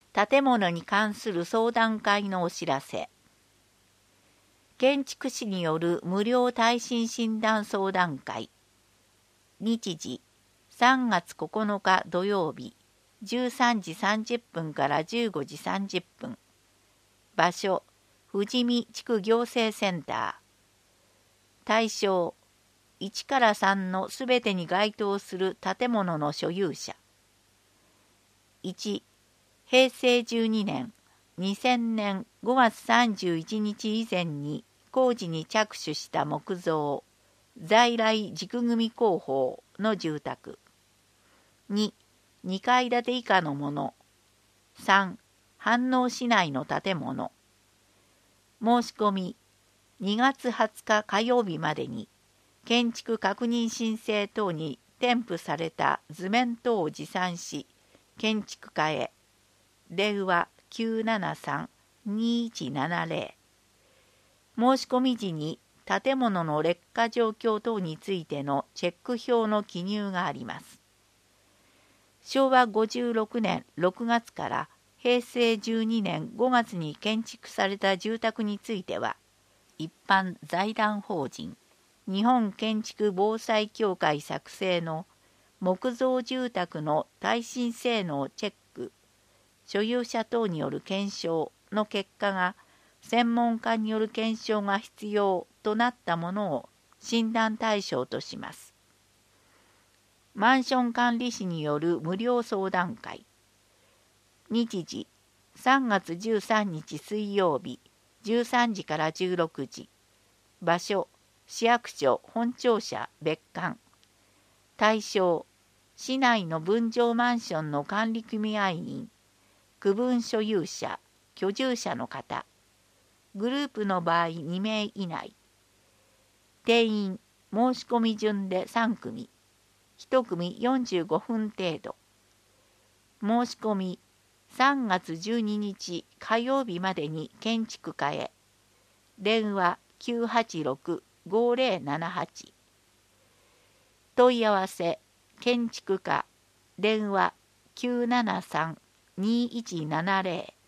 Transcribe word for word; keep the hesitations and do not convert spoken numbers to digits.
建物に関する相談会のお知らせ。建築士による無料耐震診断相談会。日時さんがつここのか土曜日じゅうさんじさんじゅっぷんからじゅうごじさんじゅっぷん。場所富士見地区行政センター。対象いちからさんのすべてに該当する建物の所有者。いちへいせいじゅうにねん、にせんねんごがつさんじゅういちにち以前に工事に着手した木造、在来軸組工法の住宅。に、にかい建て以下のもの。さん、飯能市内の建物。申し込み、にがつはつか火曜日までに、建築確認申請等に添付された図面等を持参し、建築課へ。電話 きゅうななさん にいちななぜろ。申し込み時に建物の劣化状況等についてのチェック表の記入があります。しょうわごじゅうろくねんろくがつからへいせいじゅうにねんごがつに建築された住宅については、一般財団法人日本建築防災協会作成の木造住宅の耐震性能チェック所有者等による検証の結果が専門家による検証が必要となったものを診断対象とします。マンション管理士による無料相談会。日時さんがつじゅうさんにち水曜日じゅうさんじからじゅうろくじ。場所市役所本庁舎別館。対象市内の分譲マンションの管理組合員区分所有者、居住者の方。グループの場合にめい以内。定員、申し込み順でさんくみ。いちくみよんじゅうごふん程度。申し込み、さんがつじゅうににち火曜日までに建築課へ。電話 きゅうはちろく ごぜろななはち。問い合わせ、建築課、電話 きゅうななさん にいちななぜろ。